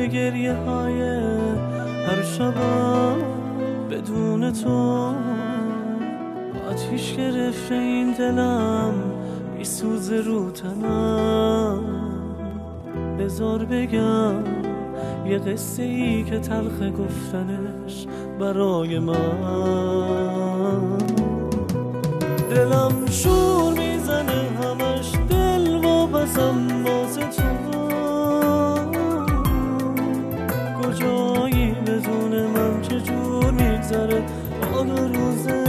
گریه های هر شبم بدون تو. آتیش گرفته این دلم میسوزه رو تنم. بذار بگم یه قصه ای که تلخ گفتنش برای من. دلم شور میزنه همش دل و بزم واسه تو. کجایی بدون من چجور میگذره حال روزه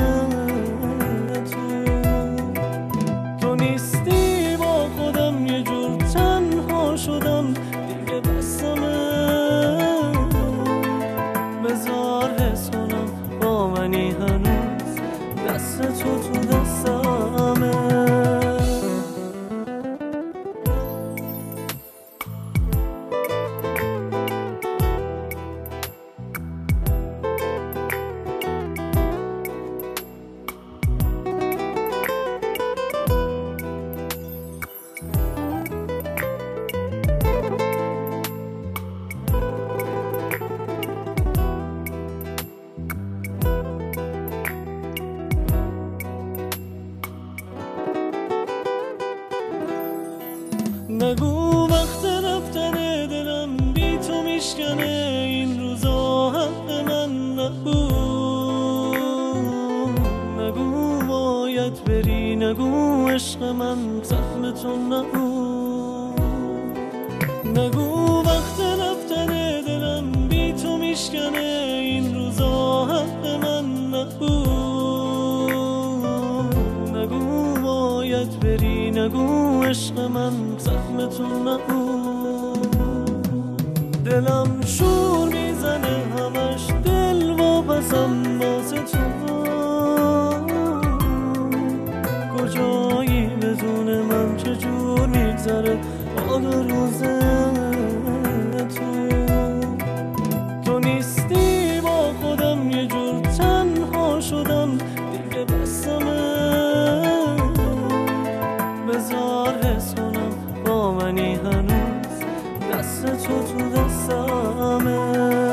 تو نیستی با خودم یه جور تنها شدم دیگه بسمه. بذار حس کنم با منی هنوز دست تو دستمه. نگو وقت رفتن دلم بی تو میشکنه این روزا حق من. نگو باید بری، نگو عشق من زخم تو. نگو وقت رفتن دلم بی تو میشکنه این روزا حق من. نگو باید بری، نگو عشق من زخم تو. دلم شور میزنه همش دل و بزم واسه تو. کجایی بدون من چجور میگذره حال روزه تو نیستی با خودم یه جور تنها شدم دیگه بسمه. بذار حس کنم با منی هنوز دست تو دستمه.